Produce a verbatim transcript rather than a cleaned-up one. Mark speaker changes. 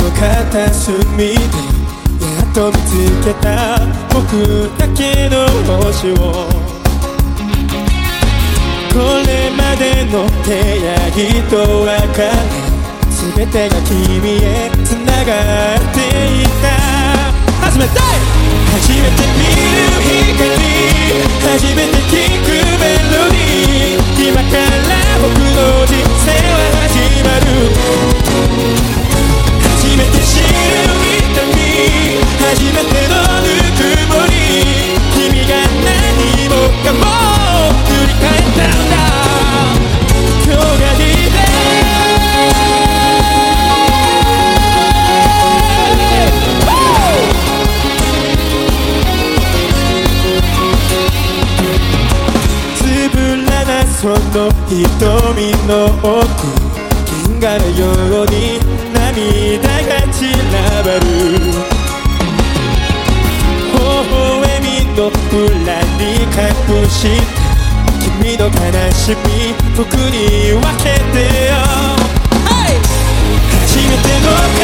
Speaker 1: 片隅でやっと見つけた僕だけの星を、これまでの手やぎと別れ全てが君へ繋がっていた。初めて初めて見る光、初めて聞くメロディー、今から僕の人生は始まる。初めて知る痛み、初めてのぬくもり、君が何もかも振り返ったんだ。今日がいいね。つぶらなその瞳の奥、銀河のように涙が散らばる。微笑みの裏に隠した君の悲しみ、僕に分けてよ、hey! 初めての